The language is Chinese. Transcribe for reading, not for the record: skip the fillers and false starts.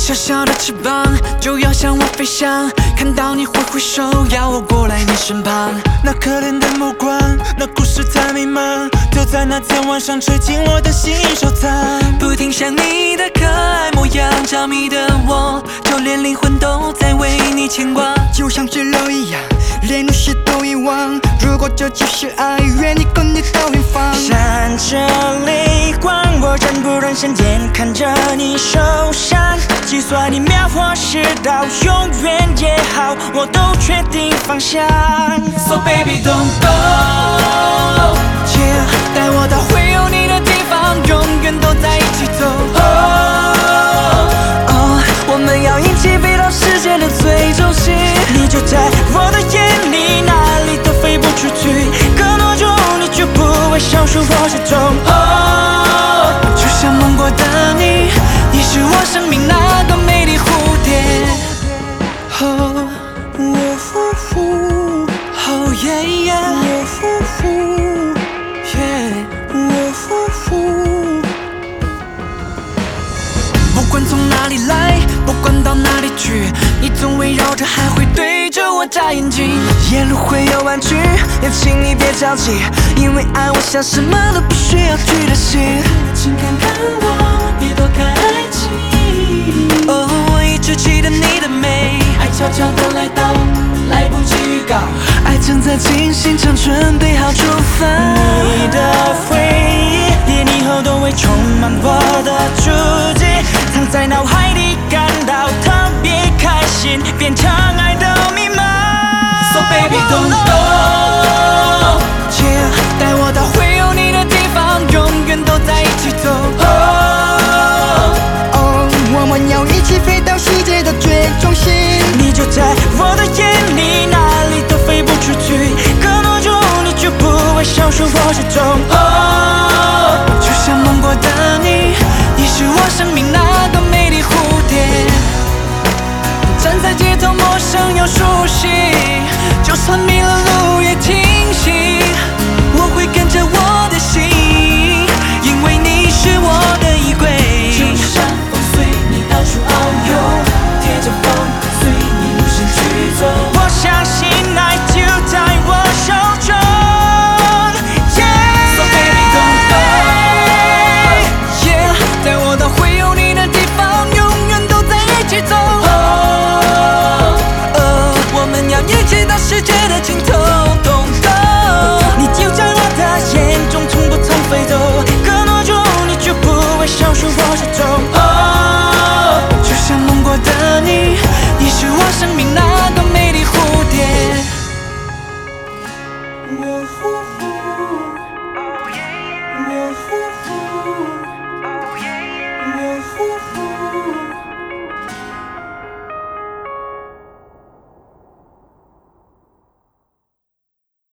小小的翅膀就要向我飞翔，看到你挥挥手，要我过来你身旁。 那可怜的目光，那故事太迷茫，就在那天晚上吹进我的心收藏。 不停想你的可爱模样，着迷的我，就连灵魂都在为你牵挂。 就像日落一样，连日时都遗忘。如果这就是爱，愿意跟你到远方。 闪着泪光，我忍不忍心眼看着你受伤。计算你秒或是到永远也好，我都确定方向。 So baby don't go， yeah， 带我到会有你的地方，永远都在一起走。我们要一起飞到世界的最中心。 你就在我的眼里，哪里都飞不出去。隔多久你就不会消失我心中。 就像梦过的你，你是我生命那个美丽蝴蝶。Oh yeah yeah， 不管从哪里来，不管到哪里去，你总围绕着，还会对着我眨眼睛。 沿路会有弯曲，也请你别着急，因为爱我想什么都不需要去的心。 请看看我，别躲开爱情。我一直记得你的美，爱悄悄地来到，来不及预告，爱正在进行中，准备好出发。 你的回忆，连以后都会充满我的足迹，藏在脑海里，感到特别开心，变成爱的密码。 So baby don't go， yeah， 带我到会有你的地方，永远都在一起走。 我们要一起飞到世界的最中心。 你就在我的眼里，哪里都飞不出去。隔多久你就不会消失我心中。 就像梦过的你，你是我生命那个美丽蝴蝶。站在街头，陌生又熟悉，就算迷了